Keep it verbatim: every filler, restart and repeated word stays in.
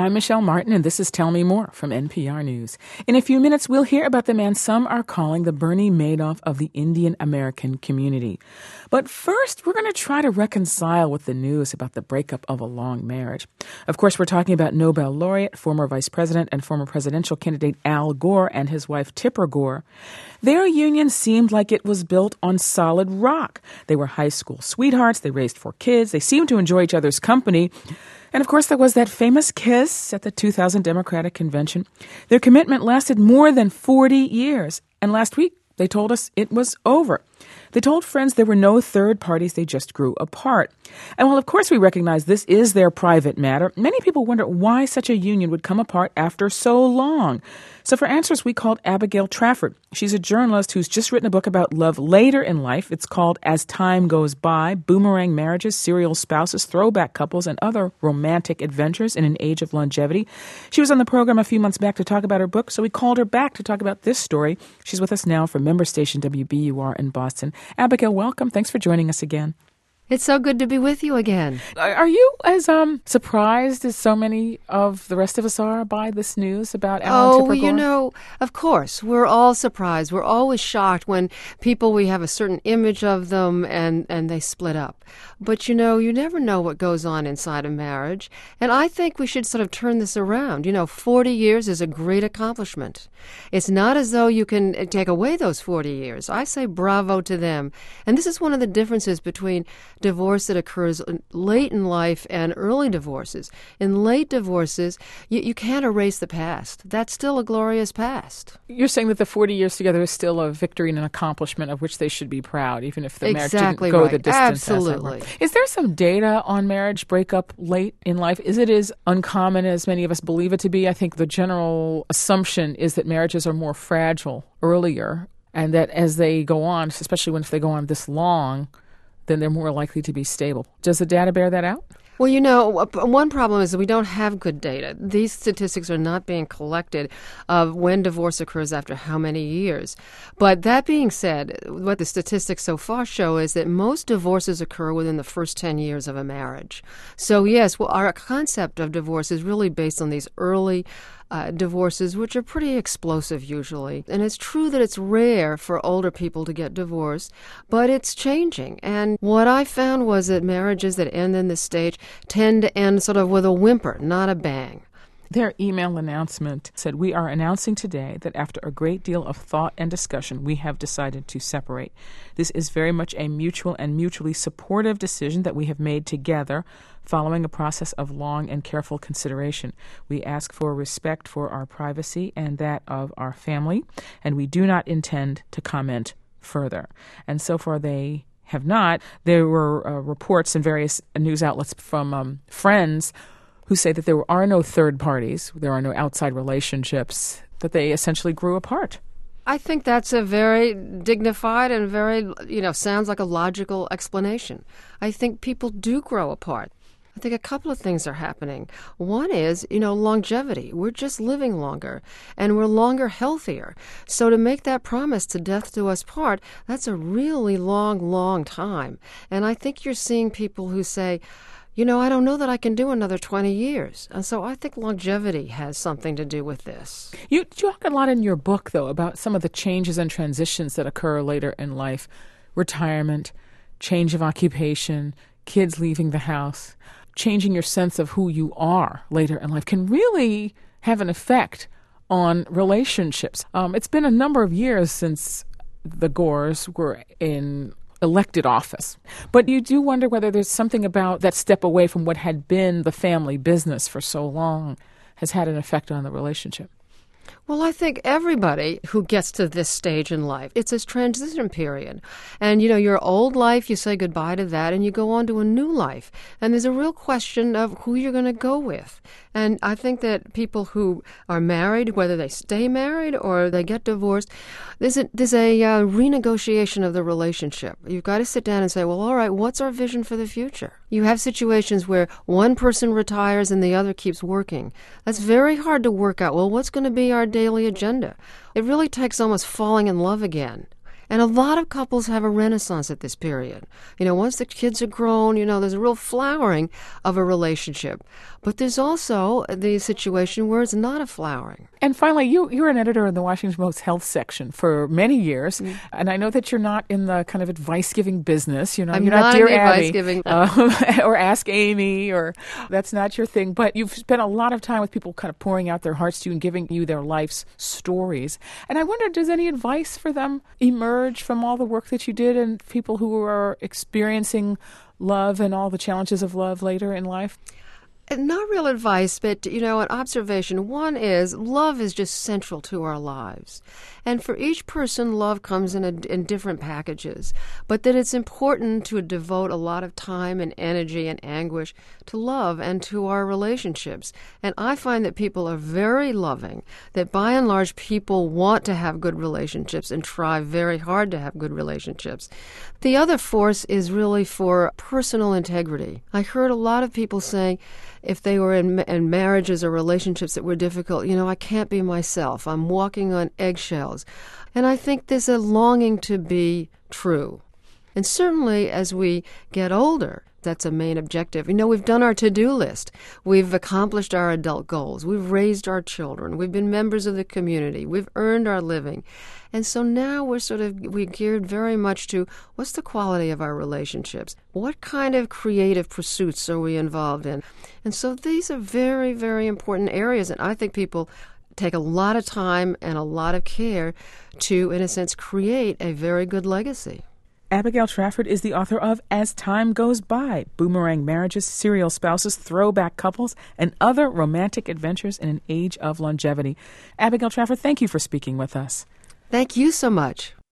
I'm Michelle Martin, and this is Tell Me More from N P R News. In a few minutes, we'll hear about the man some are calling the Bernie Madoff of the Indian American community. But first, we're going to try to reconcile with the news about the breakup of a long marriage. Of course, we're talking about Nobel laureate, former vice president, and former presidential candidate Al Gore and his wife Tipper Gore. Their union seemed like it was built on solid rock. They were high school sweethearts. They raised four kids. They seemed to enjoy each other's company. And, of course, there was that famous kiss at the two thousand Democratic Convention. Their commitment lasted more than forty years. And last week, they told us it was over. They told friends there were no third parties. They just grew apart. And while, of course, we recognize this is their private matter, many people wonder why such a union would come apart after so long. So for answers, we called Abigail Trafford. She's a journalist who's just written a book about love later in life. It's called As Time Goes By, Boomerang Marriages, Serial Spouses, Throwback Couples, and Other Romantic Adventures in an Age of Longevity. She was on the program a few months back to talk about her book, so we called her back to talk about this story. She's with us now from member station W B U R in Boston. Abigail, welcome. Thanks for joining us again. It's so good to be with you again. Are you as um surprised as so many of the rest of us are by this news about Alan Oh, Tipper Gore? you know, of course, we're all surprised. We're always shocked when people, we have a certain image of them and, and they split up. But, you know, you never know what goes on inside a marriage. And I think we should sort of turn this around. You know, forty years is a great accomplishment. It's not as though you can take away those forty years. I say bravo to them. And this is one of the differences between divorce that occurs late in life and early divorces. In late divorces, you, you can't erase the past. That's still a glorious past. You're saying that the forty years together is still a victory and an accomplishment of which they should be proud, even if the exactly marriage didn't go right. the distance. Absolutely. Is there some data on marriage breakup late in life? Is it as uncommon as many of us believe it to be? I think the general assumption is that marriages are more fragile earlier, and that as they go on, especially when if they go on this long, then they're more likely to be stable. Does the data bear that out? Well, you know, one problem is that we don't have good data. These statistics are not being collected of when divorce occurs after how many years. But that being said, what the statistics so far show is that most divorces occur within the first ten years of a marriage. So, yes, well, our concept of divorce is really based on these early Uh, divorces, which are pretty explosive usually. And it's true that it's rare for older people to get divorced, but it's changing. And what I found was that marriages that end in this stage tend to end sort of with a whimper, not a bang. Their email announcement said, "We are announcing today that after a great deal of thought and discussion, we have decided to separate. This is very much a mutual and mutually supportive decision that we have made together following a process of long and careful consideration. We ask for respect for our privacy and that of our family, and we do not intend to comment further." And so far they have not. There were uh, reports in various news outlets from um, friends who say that there are no third parties, there are no outside relationships, that they essentially grew apart. I think that's a very dignified and very, you know, sounds like a logical explanation. I think people do grow apart. I think a couple of things are happening. One is, you know, longevity. We're just living longer, and we're longer healthier. So to make that promise to death do us part, that's a really long, long time. And I think you're seeing people who say, you know, I don't know that I can do another twenty years. And so I think longevity has something to do with this. You talk a lot in your book, though, about some of the changes and transitions that occur later in life. Retirement, change of occupation, kids leaving the house, changing your sense of who you are later in life can really have an effect on relationships. Um, it's been a number of years since the Gores were in elected office. But you do wonder whether there's something about that step away from what had been the family business for so long has had an effect on the relationship. Well, I think everybody who gets to this stage in life, it's this transition period. And, you know, your old life, you say goodbye to that and you go on to a new life. And there's a real question of who you're going to go with. And I think that people who are married, whether they stay married or they get divorced, there's a, there's a uh, renegotiation of the relationship. You've got to sit down and say, well, all right, what's our vision for the future? You have situations where one person retires and the other keeps working. That's very hard to work out. Well, what's going to be our daily agenda? It really takes almost falling in love again And a lot of couples have a renaissance at this period. You know, once the kids are grown, you know, there's a real flowering of a relationship. But there's also the situation where it's not a flowering. And finally, you, you were an editor in the Washington Post health section for many years. Mm. And I know that you're not in the kind of advice-giving business. You know, I'm you're not, not Dear in Abby, advice-giving. Um, or Ask Amy, or that's not your thing. But you've spent a lot of time with people kind of pouring out their hearts to you and giving you their life's stories. And I wonder, does any advice for them emerge from all the work that you did and people who are experiencing love and all the challenges of love later in life? Not real advice, but, you know, an observation. One is love is just central to our lives. And for each person, love comes in, a, in different packages. But that it's important to devote a lot of time and energy and anguish to love and to our relationships. And I find that people are very loving, that by and large people want to have good relationships and try very hard to have good relationships. The other force is really for personal integrity. I heard a lot of people saying, if they were in, in marriages or relationships that were difficult, you know, I can't be myself. I'm walking on eggshells. And I think there's a longing to be true. And certainly as we get older, that's a main objective. You know, we've done our to-do list. We've accomplished our adult goals. We've raised our children. We've been members of the community. We've earned our living. And so now we're sort of, we're geared very much to what's the quality of our relationships? What kind of creative pursuits are we involved in? And so these are very, very important areas. And I think people take a lot of time and a lot of care to, in a sense, create a very good legacy. Abigail Trafford is the author of As Time Goes By, Boomerang Marriages, Serial Spouses, Throwback Couples, and Other Romantic Adventures in an Age of Longevity. Abigail Trafford, thank you for speaking with us. Thank you so much.